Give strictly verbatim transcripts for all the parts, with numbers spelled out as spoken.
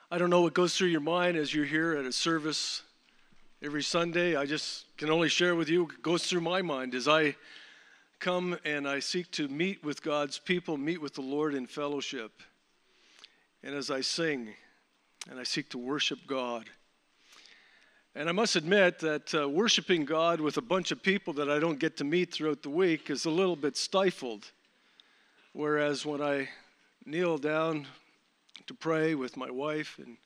I don't know what goes through your mind as you're here at a service every Sunday. I just can only share with you what goes through my mind as I come and I seek to meet with God's people, meet with the Lord in fellowship. And as I sing and I seek to worship God. And I must admit that uh, worshiping God with a bunch of people that I don't get to meet throughout the week is a little bit stifled. Whereas when I kneel down to pray with my wife and,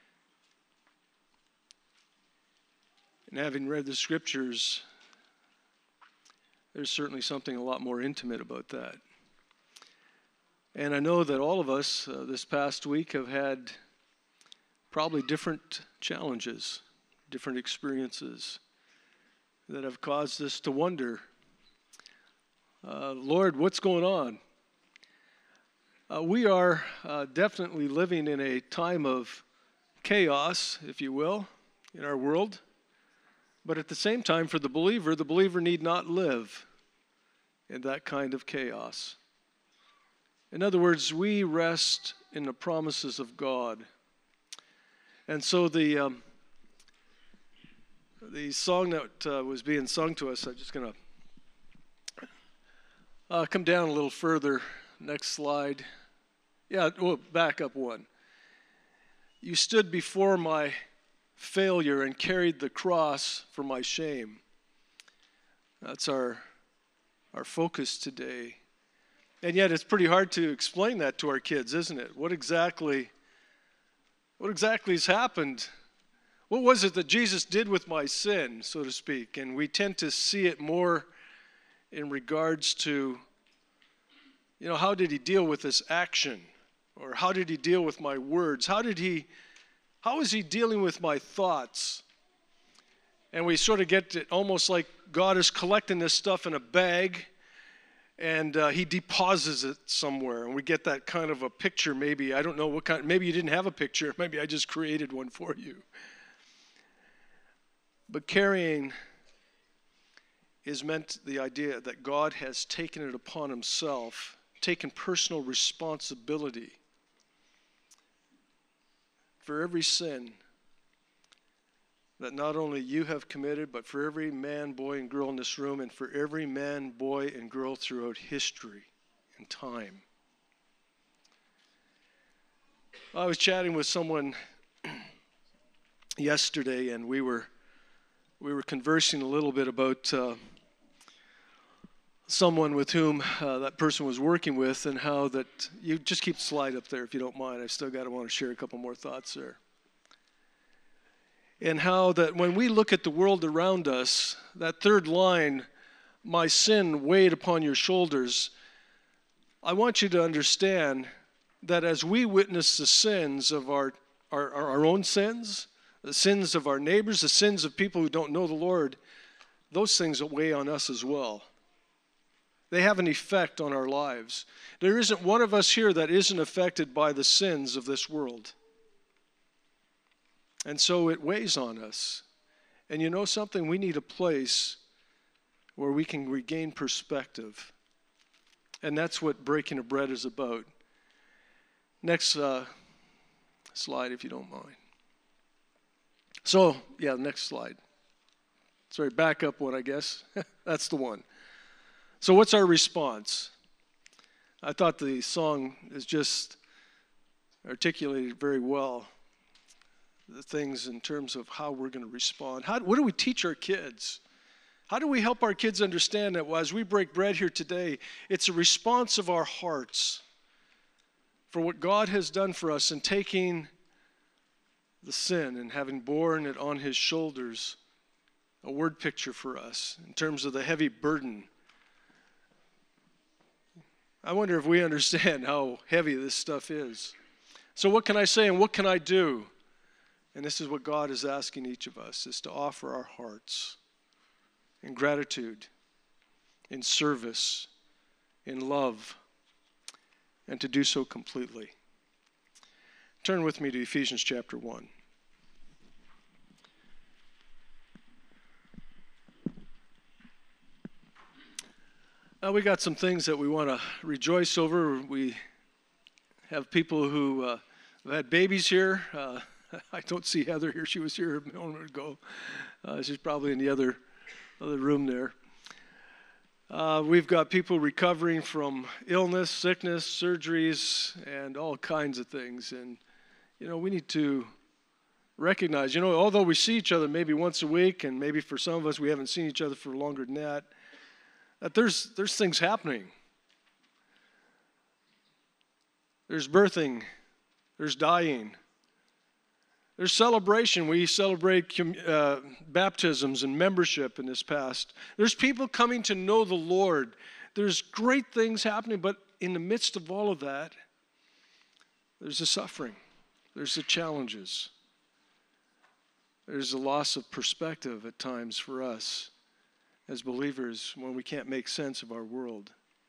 and having read the scriptures, there's certainly something a lot more intimate about that. And I know that all of us uh, this past week have had probably different challenges, different experiences that have caused us to wonder, uh, Lord, what's going on? Uh, we are uh, definitely living in a time of chaos, if you will, in our world. But at the same time, for the believer, the believer need not live in that kind of chaos. In other words, we rest in the promises of God. And so the um, the song that uh, was being sung to us, I'm just going to uh, come down a little further. Next slide. Yeah, well, back up one. You stood before my failure and carried the cross for my shame. That's our our focus today. And yet it's pretty hard to explain that to our kids, isn't it? What exactly what exactly has happened? What was it that Jesus did with my sin, so to speak? And we tend to see it more in regards to, you know, how did he deal with this action? Or how did he deal with my words? How did he, how is he dealing with my thoughts? And we sort of get it almost like God is collecting this stuff in a bag and uh, he deposits it somewhere. And we get that kind of a picture maybe. I don't know what kind, maybe you didn't have a picture. Maybe I just created one for you. But carrying is meant the idea that God has taken it upon himself, taken personal responsibility for every sin that not only you have committed, but for every man, boy, and girl in this room, and for every man, boy, and girl throughout history and time. I was chatting with someone yesterday, and we were we were conversing a little bit about uh, someone with whom uh, that person was working with, and how that, you just keep the slide up there if you don't mind. I still got to want to share a couple more thoughts there. And how that when we look at the world around us, that third line, my sin weighed upon your shoulders, I want you to understand that as we witness the sins of our, our, our own sins, the sins of our neighbors, the sins of people who don't know the Lord, those things weigh on us as well. They have an effect on our lives. There isn't one of us here that isn't affected by the sins of this world. And so it weighs on us. And you know something? We need a place where we can regain perspective. And that's what breaking of bread is about. Next uh, slide, if you don't mind. So, yeah, next slide. Sorry, back up one, I guess. That's the one. So what's our response? I thought the song is just articulated very well, the things in terms of how we're going to respond. How, what do we teach our kids? How do we help our kids understand that as we break bread here today, it's a response of our hearts for what God has done for us in taking the sin and having borne it on his shoulders, a word picture for us in terms of the heavy burden. I wonder if we understand how heavy this stuff is. So what can I say and what can I do? And this is what God is asking each of us, is to offer our hearts in gratitude, in service, in love, and to do so completely. Turn with me to Ephesians chapter one. Uh, we got some things that we want to rejoice over. We have people who uh, I've had babies here. Uh, I don't see Heather here. She was here a moment ago. Uh, she's probably in the other, other room there. Uh, we've got people recovering from illness, sickness, surgeries, and all kinds of things. And, you know, we need to recognize, you know, although we see each other maybe once a week, and maybe for some of us we haven't seen each other for longer than that, that there's, there's things happening. There's birthing. There's dying. There's celebration. We celebrate uh, baptisms and membership in this past. There's people coming to know the Lord. There's great things happening, but in the midst of all of that, there's the suffering. There's the challenges. There's a loss of perspective at times for us as believers when we can't make sense of our world.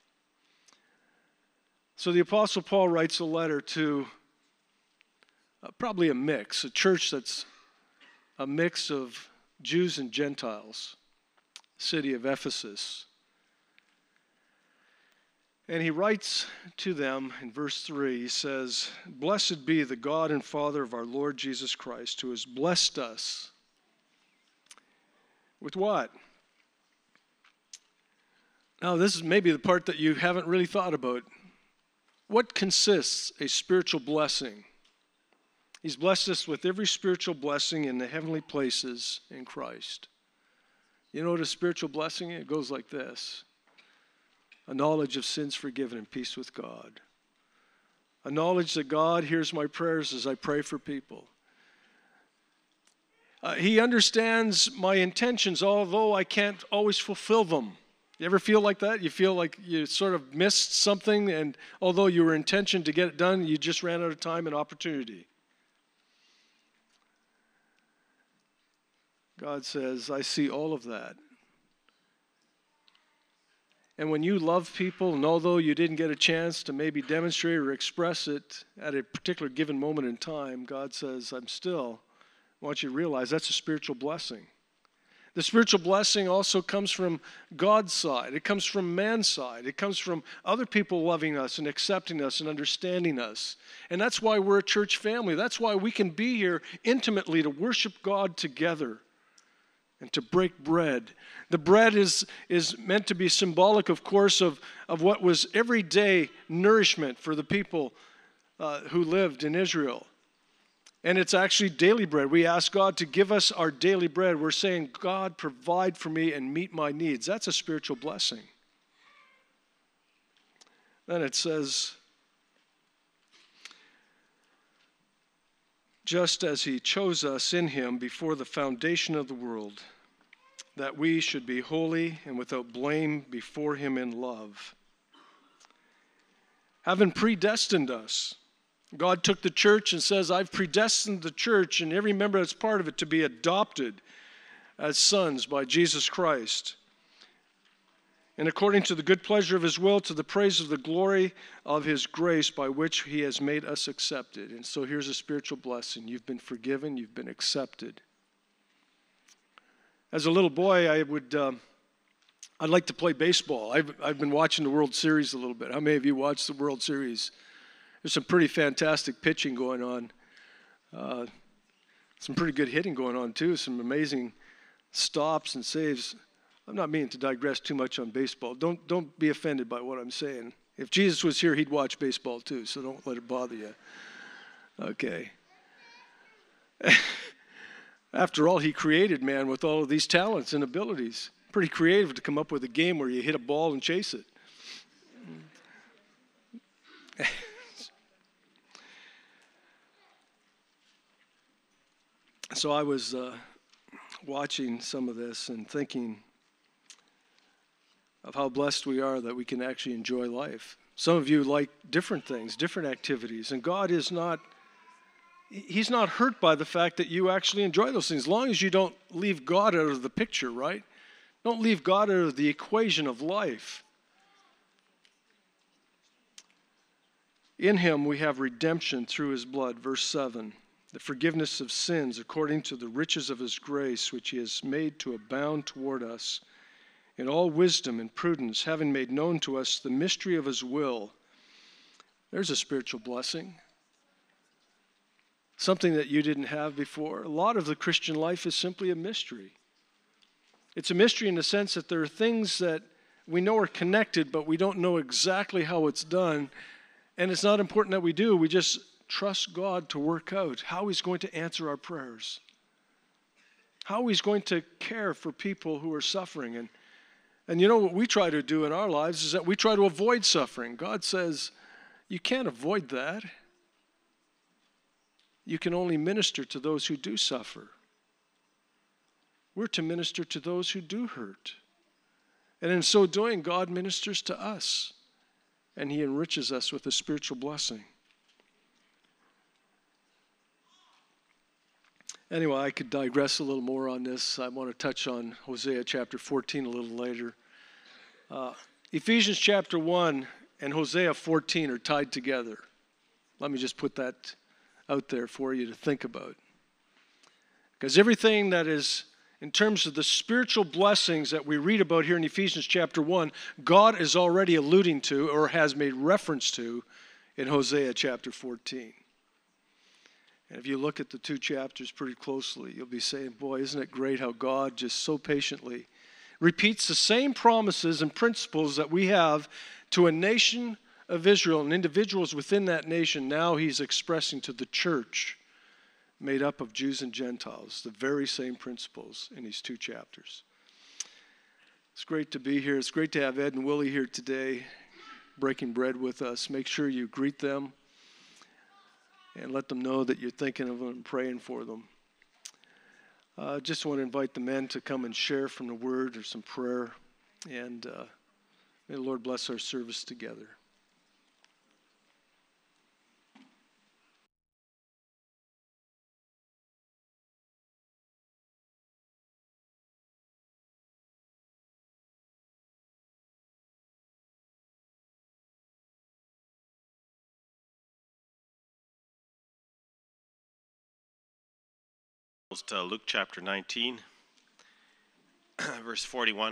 So the Apostle Paul writes a letter to Uh, probably a mix, a church that's a mix of Jews and Gentiles, city of Ephesus. And he writes to them in verse three, he says, "Blessed be the God and Father of our Lord Jesus Christ, who has blessed us." With what? Now, this is maybe the part that you haven't really thought about. What consists a spiritual blessing? He's blessed us with every spiritual blessing in the heavenly places in Christ. You know what a spiritual blessing is? It goes like this. A knowledge of sins forgiven and peace with God. A knowledge that God hears my prayers as I pray for people. Uh, he understands my intentions, although I can't always fulfill them. You ever feel like that? You feel like you sort of missed something, and although you were intentioned to get it done, you just ran out of time and opportunity. God says, I see all of that. And when you love people, and although you didn't get a chance to maybe demonstrate or express it at a particular given moment in time, God says, I'm still, I want you to realize that's a spiritual blessing. The spiritual blessing also comes from God's side. It comes from man's side. It comes from other people loving us and accepting us and understanding us. And that's why we're a church family. That's why we can be here intimately to worship God together and to break bread. The bread is, is meant to be symbolic, of course, of, of what was everyday nourishment for the people uh, who lived in Israel. And it's actually daily bread. We ask God to give us our daily bread. We're saying, God, provide for me and meet my needs. That's a spiritual blessing. Then it says, just as he chose us in him before the foundation of the world, that we should be holy and without blame before him in love. Having predestined us, God took the church and says, I've predestined the church and every member that's part of it to be adopted as sons by Jesus Christ. And according to the good pleasure of his will, to the praise of the glory of his grace by which he has made us accepted. And so here's a spiritual blessing. You've been forgiven. You've been accepted. As a little boy, I would, um, I'd like to play baseball. I've, I've been watching the World Series a little bit. How many of you watched the World Series? There's some pretty fantastic pitching going on. Uh, some pretty good hitting going on, too. Some amazing stops and saves. I'm not meaning to digress too much on baseball. Don't, don't be offended by what I'm saying. If Jesus was here, he'd watch baseball, too, so don't let it bother you. Okay. After all, he created man with all of these talents and abilities. Pretty creative to come up with a game where you hit a ball and chase it. So I was uh, watching some of this and thinking of how blessed we are that we can actually enjoy life. Some of you like different things, different activities, and God is not, he's not hurt by the fact that you actually enjoy those things, as long as you don't leave God out of the picture, right? Don't leave God out of the equation of life. In him we have redemption through his blood, verse seven. The forgiveness of sins according to the riches of his grace, which he has made to abound toward us in all wisdom and prudence, having made known to us the mystery of his will. There's a spiritual blessing. something that you didn't have before. A lot of the Christian life is simply a mystery. It's a mystery in the sense that there are things that we know are connected, but we don't know exactly how it's done. And it's not important that we do. We just trust God to work out how He's going to answer our prayers, how He's going to care for people who are suffering. And, and you know what we try to do in our lives is that we try to avoid suffering. God says, you can't avoid that. You can only minister to those who do suffer. We're to minister to those who do hurt. And in so doing, God ministers to us, and He enriches us with a spiritual blessing. Anyway, I could digress a little more on this. I want to touch on Hosea chapter fourteen a little later. Uh, Ephesians chapter one and Hosea fourteen are tied together. Let me just put that out there for you to think about. Because everything that is, in terms of the spiritual blessings that we read about here in Ephesians chapter one, God is already alluding to or has made reference to in Hosea chapter fourteen. And if you look at the two chapters pretty closely, you'll be saying, boy, isn't it great how God just so patiently repeats the same promises and principles that we have to a nation of Israel and individuals within that nation. Now He's expressing to the church made up of Jews and Gentiles, the very same principles in these two chapters. It's great to be here. It's great to have Ed and Willie here today, breaking bread with us. Make sure you greet them and let them know that you're thinking of them and praying for them. I uh, just want to invite the men to come and share from the Word or some prayer, and uh, may the Lord bless our service together. To Luke chapter nineteen, verse forty-one.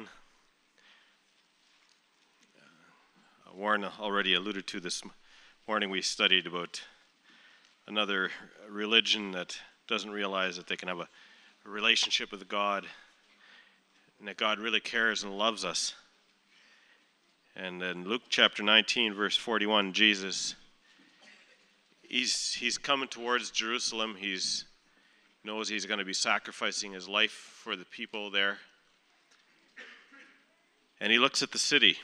Uh, Warren already alluded to this morning. We studied about another religion that doesn't realize that they can have a, a relationship with God, and that God really cares and loves us. And in Luke chapter nineteen, verse forty-one, Jesus, he's he's coming towards Jerusalem. He's knows he's going to be sacrificing his life for the people there. And he looks at the city.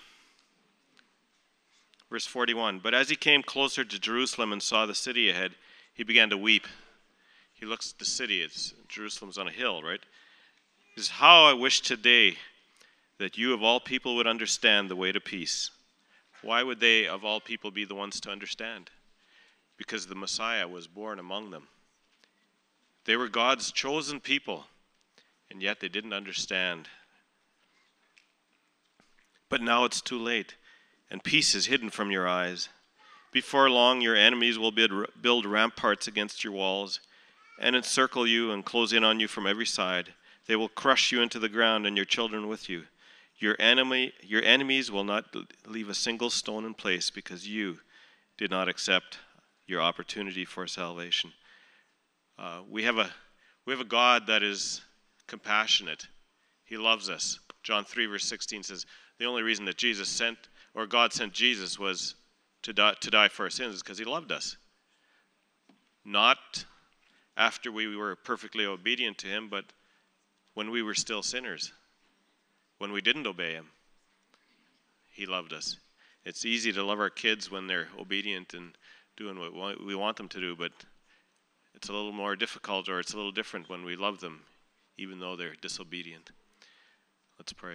Verse forty-one, but as he came closer to Jerusalem and saw the city ahead, he began to weep. He looks at the city. It's Jerusalem's on a hill, right? He says, how I wish today that you of all people would understand the way to peace. Why would they of all people be the ones to understand? Because the Messiah was born among them. They were God's chosen people, and yet they didn't understand. But now it's too late, and peace is hidden from your eyes. Before long, your enemies will build ramparts against your walls and encircle you and close in on you from every side. They will crush you into the ground and your children with you. Your enemy, your enemies will not leave a single stone in place because you did not accept your opportunity for salvation. Uh, we have a we have a God that is compassionate. He loves us. John three verse sixteen says the only reason that Jesus sent or God sent Jesus was to die, to die for our sins is because He loved us. Not after we were perfectly obedient to Him, but when we were still sinners, when we didn't obey Him, He loved us. It's easy to love our kids when they're obedient and doing what we want them to do, but it's a little more difficult, or it's a little different when we love them, even though they're disobedient. Let's pray.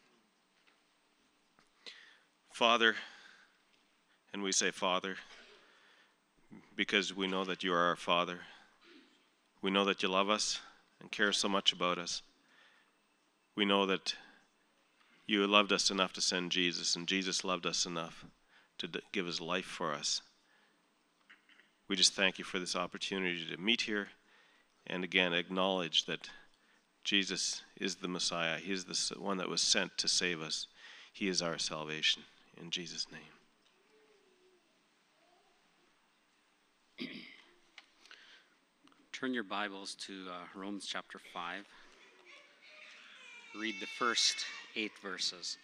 Father, and we say Father, because we know that you are our Father. We know that you love us and care so much about us. We know that you loved us enough to send Jesus, and Jesus loved us enough to give His life for us. We just thank you for this opportunity to meet here and again acknowledge that Jesus is the Messiah. He is the one that was sent to save us. He is our salvation. In Jesus' name. Turn your Bibles to uh, Romans chapter five. Read the first eight verses.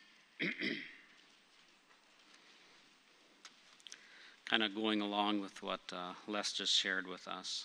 Kind of going along with what uh, Les just shared with us.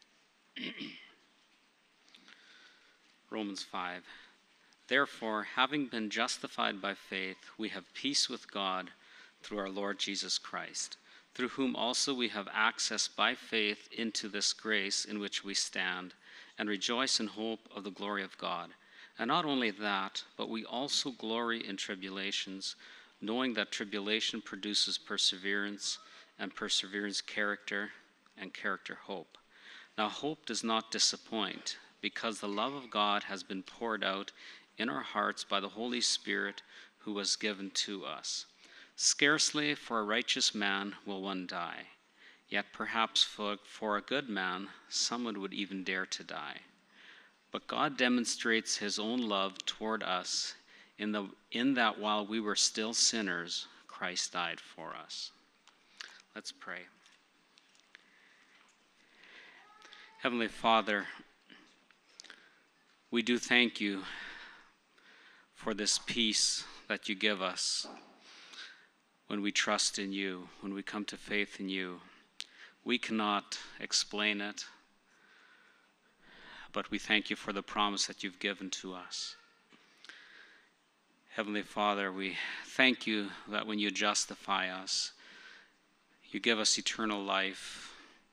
Romans five. Therefore, having been justified by faith, we have peace with God through our Lord Jesus Christ, through whom also we have access by faith into this grace in which we stand, and rejoice in hope of the glory of God. And not only that, but we also glory in tribulations, knowing that tribulation produces perseverance, and perseverance character, and character hope. Now hope does not disappoint, because the love of God has been poured out in our hearts by the Holy Spirit who was given to us. Scarcely for a righteous man will one die, yet perhaps for, for a good man someone would even dare to die. But God demonstrates his own love toward us in, the, in that while we were still sinners, Christ died for us. Let's pray. Heavenly Father, we do thank you for this peace that you give us when we trust in you, when we come to faith in you. We cannot explain it, but we thank you for the promise that you've given to us. Heavenly Father, we thank you that when you justify us, you give us eternal life,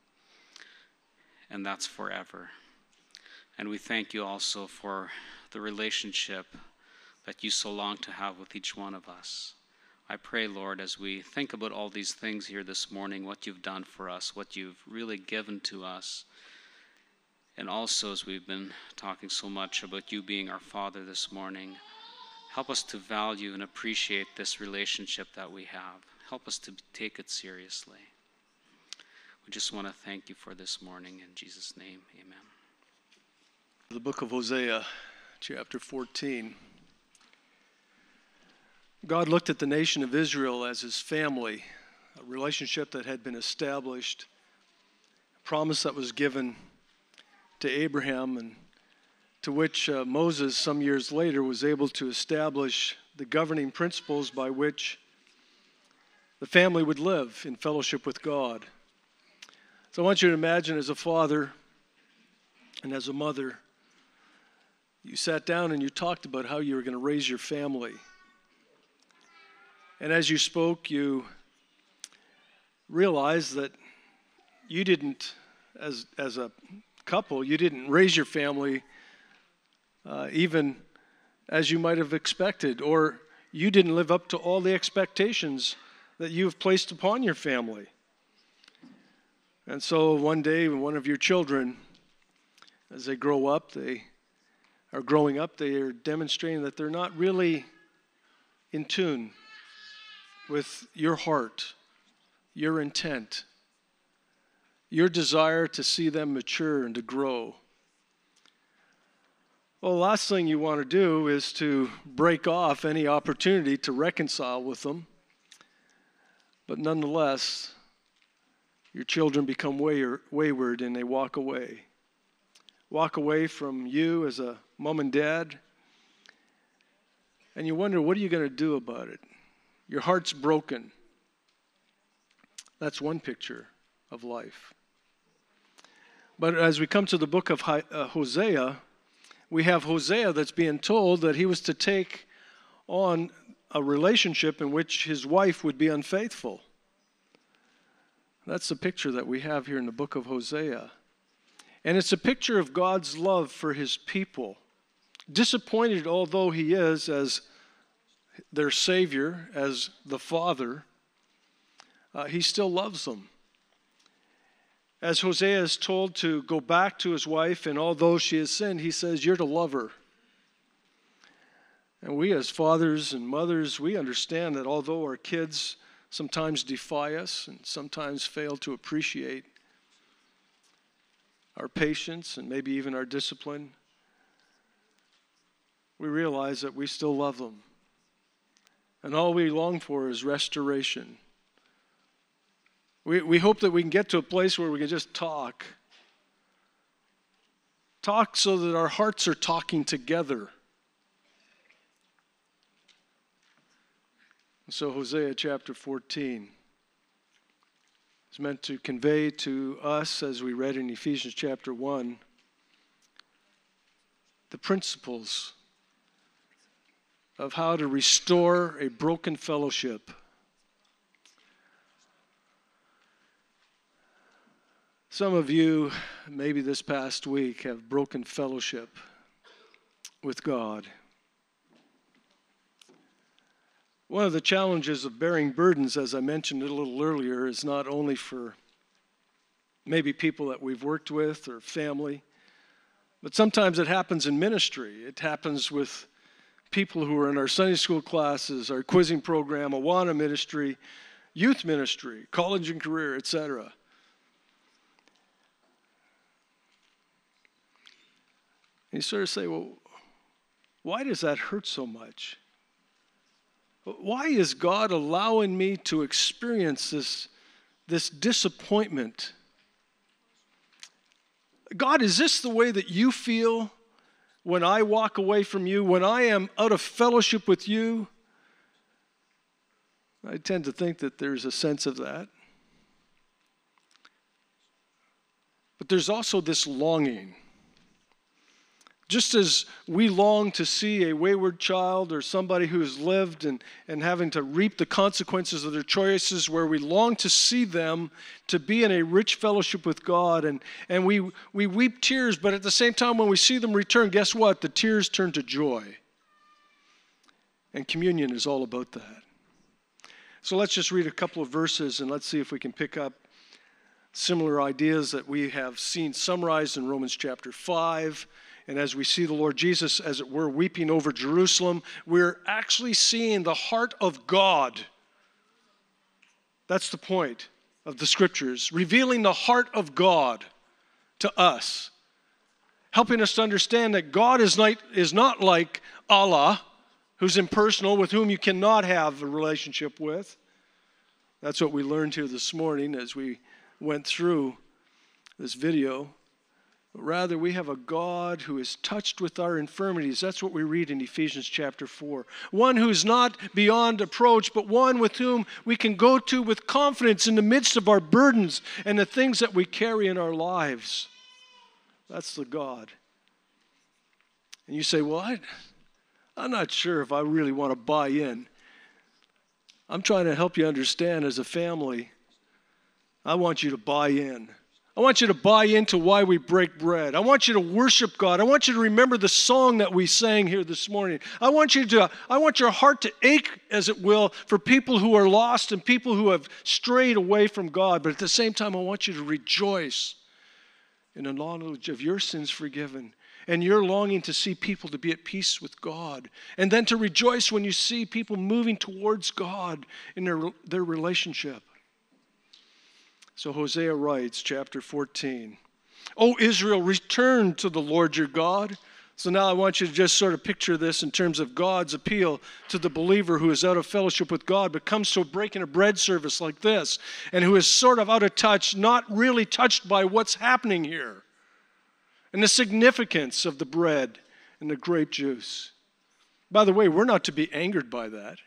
and that's forever. And we thank you also for the relationship that you so long to have with each one of us. I pray, Lord, as we think about all these things here this morning, what you've done for us, what you've really given to us, and also as we've been talking so much about you being our Father this morning, help us to value and appreciate this relationship that we have. Help us to take it seriously. We just want to thank you for this morning. In Jesus' name, amen. The book of Hosea, chapter fourteen. God looked at the nation of Israel as his family, a relationship that had been established, a promise that was given to Abraham, and to which uh, Moses, some years later, was able to establish the governing principles by which the family would live in fellowship with God. So I want you to imagine, as a father and as a mother, you sat down and you talked about how you were going to raise your family. And as you spoke, you realized that you didn't, as, as a couple, you didn't raise your family uh, even as you might have expected, or you didn't live up to all the expectations that you have placed upon your family. And so one day, when one of your children, as they grow up, they are growing up, they are demonstrating that they're not really in tune with your heart, your intent, your desire to see them mature and to grow. Well, the last thing you want to do is to break off any opportunity to reconcile with them. But nonetheless, your children become wayward and they walk away. Walk away from you as a mom and dad. And you wonder, what are you going to do about it? Your heart's broken. That's one picture of life. But as we come to the book of Hosea, we have Hosea that's being told that he was to take on a relationship in which his wife would be unfaithful. That's the picture that we have here in the book of Hosea. And it's a picture of God's love for his people. Disappointed although he is as their Savior, as the Father, uh, he still loves them. As Hosea is told to go back to his wife, and although she has sinned, he says, you're to love her. And we as fathers and mothers, we understand that although our kids sometimes defy us and sometimes fail to appreciate our patience and maybe even our discipline, we realize that we still love them. And all we long for is restoration. We, we hope that we can get to a place where we can just talk talk so that our hearts are talking together. So Hosea chapter fourteen is meant to convey to us, as we read in Ephesians chapter one, the principles of how to restore a broken fellowship. Some of you, maybe this past week, have broken fellowship with God. One of the challenges of bearing burdens, as I mentioned a little earlier, is not only for maybe people that we've worked with or family, but sometimes it happens in ministry. It happens with people who are in our Sunday school classes, our quizzing program, Awana ministry, youth ministry, college and career, et cetera. And you sort of say, well, why does that hurt so much? Why is God allowing me to experience this, this disappointment? God, is this the way that you feel when I walk away from you, when I am out of fellowship with you? I tend to think that there's a sense of that. But there's also this longing. Just as we long to see a wayward child or somebody who has lived and, and having to reap the consequences of their choices, where we long to see them to be in a rich fellowship with God, and, and we, we weep tears, but at the same time when we see them return, guess what? The tears turn to joy. And communion is all about that. So let's just read a couple of verses and let's see if we can pick up similar ideas that we have seen summarized in Romans chapter five. And as we see the Lord Jesus, as it were, weeping over Jerusalem, we're actually seeing the heart of God. That's the point of the scriptures, revealing the heart of God to us, helping us to understand that God is not, is not like Allah, who's impersonal, with whom you cannot have a relationship with. That's what we learned here this morning as we went through this video. But rather, we have a God who is touched with our infirmities. That's what we read in Ephesians chapter four. One who is not beyond approach, but one with whom we can go to with confidence in the midst of our burdens and the things that we carry in our lives. That's the God. And you say, well, I, I'm not sure if I really want to buy in. I'm trying to help you understand as a family. I want you to buy in. I want you to buy into why we break bread. I want you to worship God. I want you to remember the song that we sang here this morning. I want you to, I want your heart to ache, as it will, for people who are lost and people who have strayed away from God. But at the same time, I want you to rejoice in the knowledge of your sins forgiven and your longing to see people to be at peace with God. And then to rejoice when you see people moving towards God in their, their relationship. So Hosea writes, chapter fourteen, O Israel, return to the Lord your God. So now I want you to just sort of picture this in terms of God's appeal to the believer who is out of fellowship with God, but comes to a breaking a bread service like this, and who is sort of out of touch, not really touched by what's happening here, and the significance of the bread and the grape juice. By the way, we're not to be angered by that.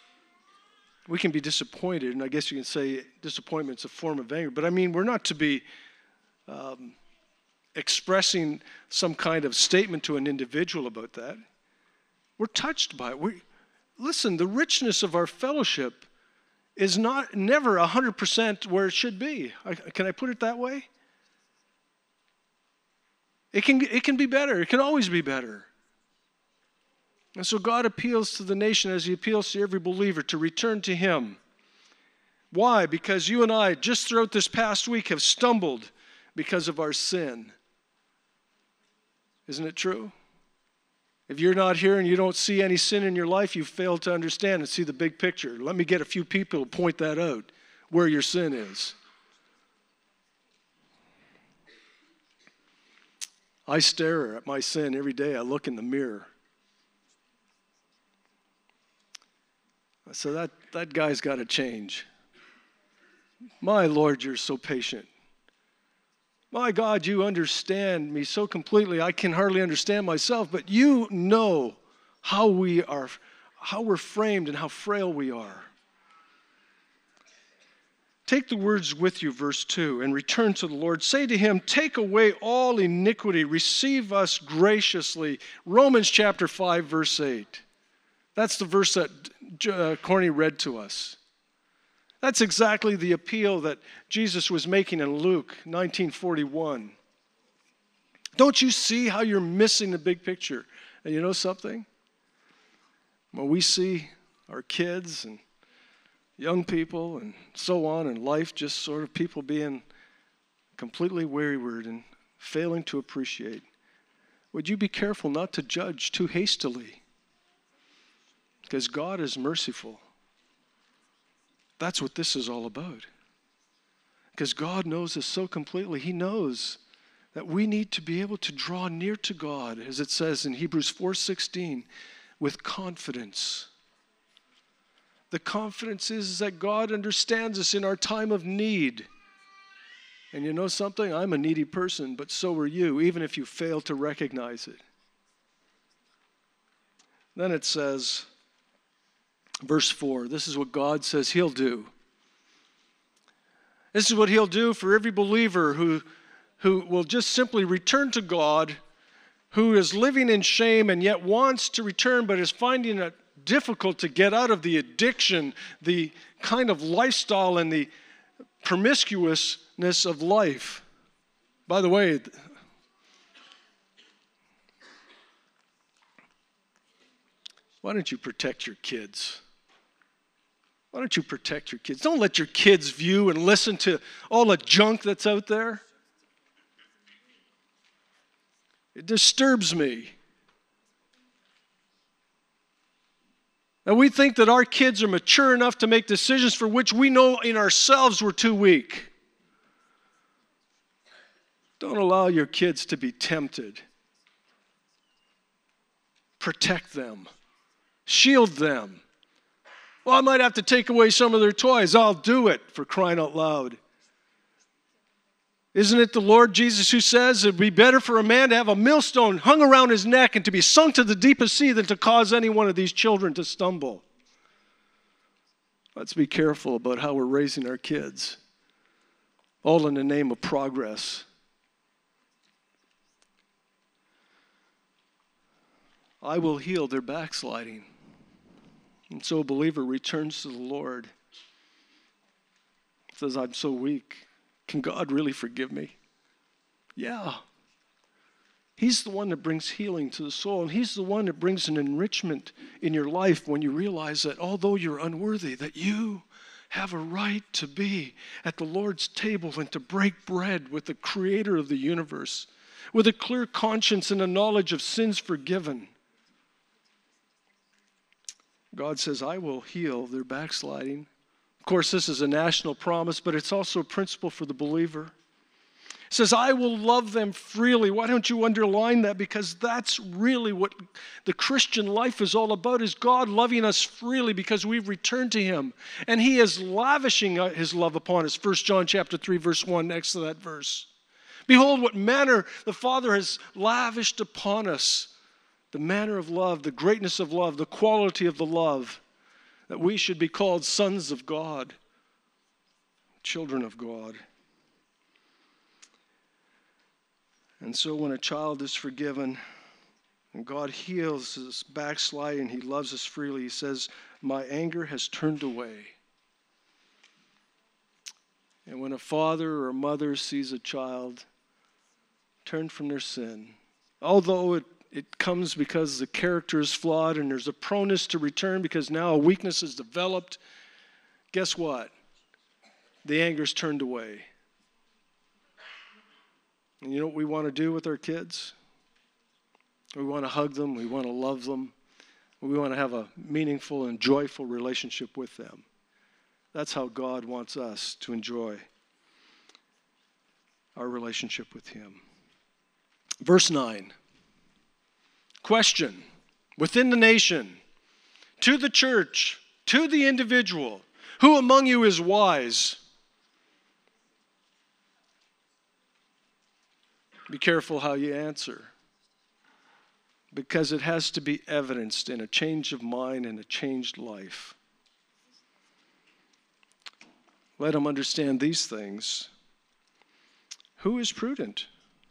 We can be disappointed, and I guess you can say disappointment's a form of anger, but I mean, we're not to be um, expressing some kind of statement to an individual about that. We're touched by it. We, listen, the richness of our fellowship is not never one hundred percent where it should be. I, can I put it that way? It can, it can be better. It can always be better. And so God appeals to the nation as he appeals to every believer to return to him. Why? Because you and I, just throughout this past week, have stumbled because of our sin. Isn't it true? If you're not here and you don't see any sin in your life, you've failed to understand and see the big picture. Let me get a few people to point that out, where your sin is. I stare at my sin every day. I look in the mirror. So that, that guy's got to change. My Lord, you're so patient. My God, you understand me so completely, I can hardly understand myself, but you know how we are, how we're framed and how frail we are. Take the words with you, verse two, and return to the Lord. Say to him, take away all iniquity, receive us graciously. Romans chapter five, verse eight. That's the verse that uh, Corny read to us. That's exactly the appeal that Jesus was making in Luke nineteen forty-one. Don't you see how you're missing the big picture? And you know something? When we see our kids and young people and so on in life, just sort of people being completely wayward and failing to appreciate, would you be careful not to judge too hastily? Because God is merciful. That's what this is all about. Because God knows us so completely. He knows that we need to be able to draw near to God, as it says in Hebrews four sixteen, with confidence. The confidence is that God understands us in our time of need. And you know something? I'm a needy person, but so are you, even if you fail to recognize it. Then it says, verse four, this is what God says he'll do. This is what he'll do for every believer who, who will just simply return to God, who is living in shame and yet wants to return but is finding it difficult to get out of the addiction, the kind of lifestyle and the promiscuousness of life. By the way, why don't you protect your kids? Why don't you protect your kids? Don't let your kids view and listen to all the junk that's out there. It disturbs me. And we think that our kids are mature enough to make decisions for which we know in ourselves we're too weak. Don't allow your kids to be tempted. Protect them. Shield them. Well, I might have to take away some of their toys. I'll do it, for crying out loud. Isn't it the Lord Jesus who says it would be better for a man to have a millstone hung around his neck and to be sunk to the deepest sea than to cause any one of these children to stumble? Let's be careful about how we're raising our kids, all in the name of progress. I will heal their backsliding. And so a believer returns to the Lord. Says, I'm so weak. Can God really forgive me? Yeah. He's the one that brings healing to the soul, and he's the one that brings an enrichment in your life when you realize that although you're unworthy, that you have a right to be at the Lord's table and to break bread with the creator of the universe, with a clear conscience and a knowledge of sins forgiven. God says, I will heal their backsliding. Of course, this is a national promise, but it's also a principle for the believer. It says, I will love them freely. Why don't you underline that? Because that's really what the Christian life is all about, is God loving us freely because we've returned to him. And he is lavishing his love upon us. First John chapter three, verse one, next to that verse. Behold, what manner the Father has lavished upon us. The manner of love, the greatness of love, the quality of the love, that we should be called sons of God, children of God. And so when a child is forgiven and God heals his backsliding, he loves us freely. He says, my anger has turned away. And when a father or a mother sees a child turn from their sin, although it It comes because the character is flawed and there's a proneness to return because now a weakness is developed. Guess what? The anger's turned away. And you know what we want to do with our kids? We want to hug them. We want to love them. We want to have a meaningful and joyful relationship with them. That's how God wants us to enjoy our relationship with him. Verse nine. Question, within the nation, to the church, to the individual, who among you is wise? Be careful how you answer, because it has to be evidenced in a change of mind and a changed life. Let them understand these things. Who is prudent?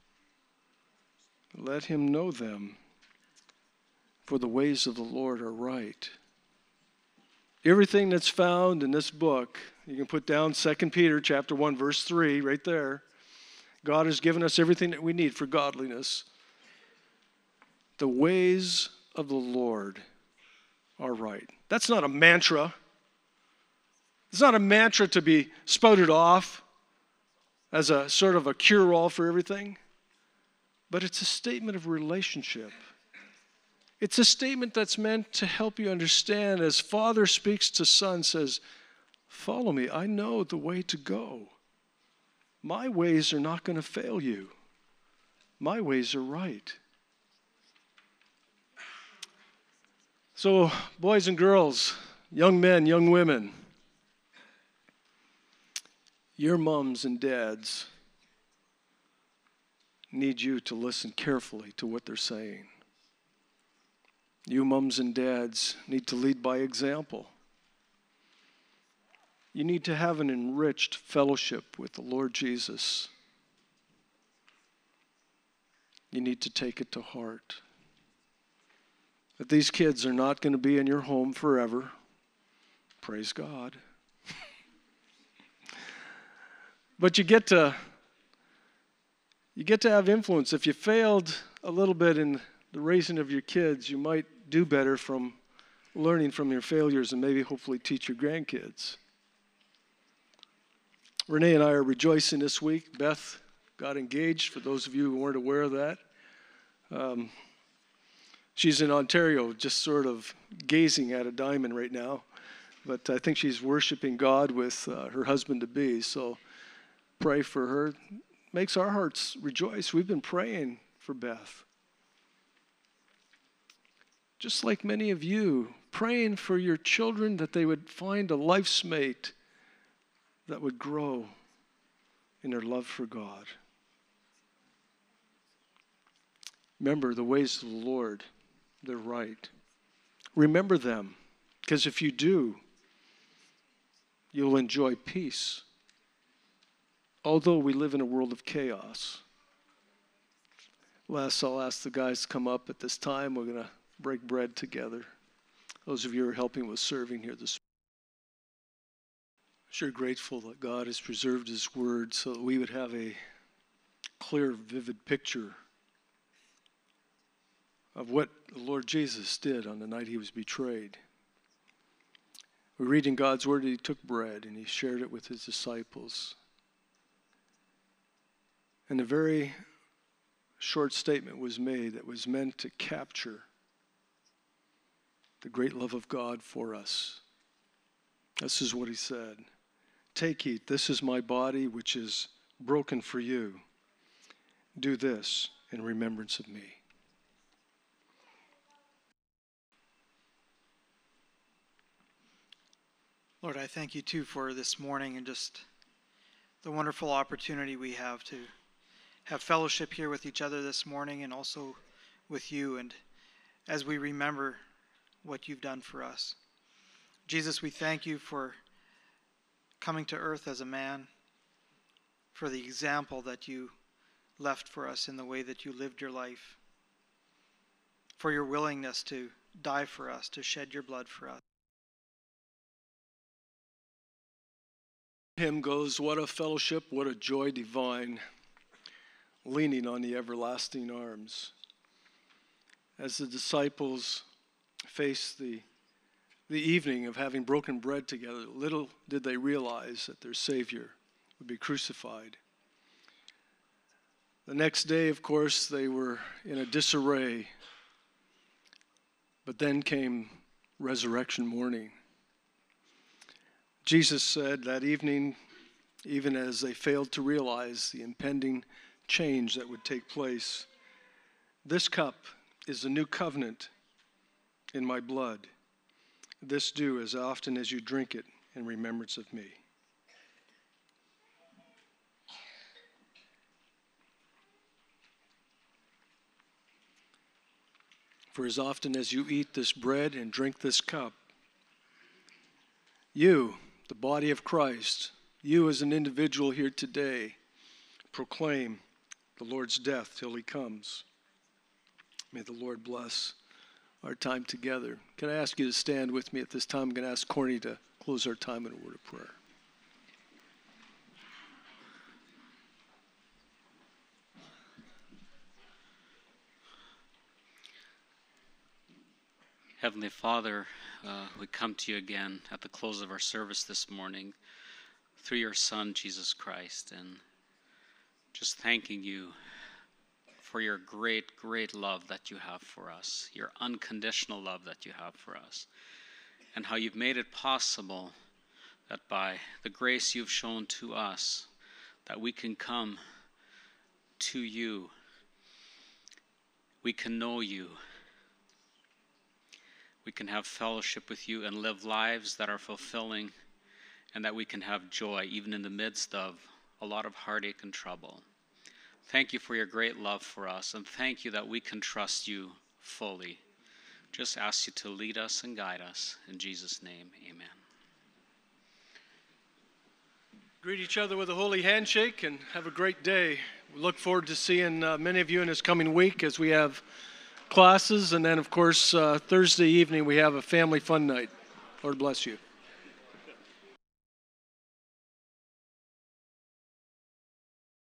Let him know them, for the ways of the Lord are right. Everything that's found in this book, you can put down Second Peter chapter one, verse three, right there. God has given us everything that we need for godliness. The ways of the Lord are right. That's not a mantra. It's not a mantra to be spouted off as a sort of a cure-all for everything, but it's a statement of relationship. It's a statement that's meant to help you understand, as Father speaks to Son, says, follow me, I know the way to go. My ways are not going to fail you. My ways are right. So, boys and girls, young men, young women, your moms and dads need you to listen carefully to what they're saying. You moms and dads need to lead by example. You need to have an enriched fellowship with the Lord Jesus. You need to take it to heart. That these kids are not going to be in your home forever. Praise God. But you get to you get to have influence. If you failed a little bit in the raising of your kids, you might do better from learning from your failures and maybe hopefully teach your grandkids. Renee and I are rejoicing this week. Beth got engaged, for those of you who weren't aware of that. Um, she's in Ontario, just sort of gazing at a diamond right now. But I think she's worshiping God with uh, her husband-to-be, so pray for her. Makes our hearts rejoice. We've been praying for Beth. Just like many of you, praying for your children that they would find a life's mate that would grow in their love for God. Remember the ways of the Lord, they're right. Remember them, because if you do, you'll enjoy peace. Although we live in a world of chaos. Last, I'll ask the guys to come up at this time. We're going to break bread together. Those of you who are helping with serving here this morning. I'm sure grateful that God has preserved His Word so that we would have a clear, vivid picture of what the Lord Jesus did on the night He was betrayed. We read in God's Word that He took bread and He shared it with His disciples. And a very short statement was made that was meant to capture the great love of God for us. This is what He said. Take, eat, this is my body which is broken for you. Do this in remembrance of me. Lord, I thank you too for this morning and just the wonderful opportunity we have to have fellowship here with each other this morning and also with you, and as we remember what you've done for us. Jesus, we thank you for coming to earth as a man, for the example that you left for us in the way that you lived your life, for your willingness to die for us, to shed your blood for us. Hymn goes, what a fellowship, what a joy divine, leaning on the everlasting arms. As the disciples faced the, the evening of having broken bread together, little did they realize that their Savior would be crucified. The next day, of course, they were in a disarray. But then came resurrection morning. Jesus said that evening, even as they failed to realize the impending change that would take place, this cup is the new covenant in my blood. This do as often as you drink it in remembrance of me. For as often as you eat this bread and drink this cup, you, the body of Christ, you as an individual here today, proclaim the Lord's death till he comes. May the Lord bless our time together. Can I ask you to stand with me at this time? I'm going to ask Corny to close our time in a word of prayer. Heavenly Father, uh, we come to you again at the close of our service this morning through your Son, Jesus Christ, and just thanking you for your great, great love that you have for us, your unconditional love that you have for us, and how you've made it possible that by the grace you've shown to us, that we can come to you, we can know you, we can have fellowship with you and live lives that are fulfilling, and that we can have joy even in the midst of a lot of heartache and trouble. Thank you for your great love for us, and thank you that we can trust you fully. Just ask you to lead us and guide us. In Jesus' name, amen. Greet each other with a holy handshake and have a great day. We look forward to seeing uh, many of you in this coming week as we have classes, and then, of course, uh, Thursday evening we have a family fun night. Lord bless you.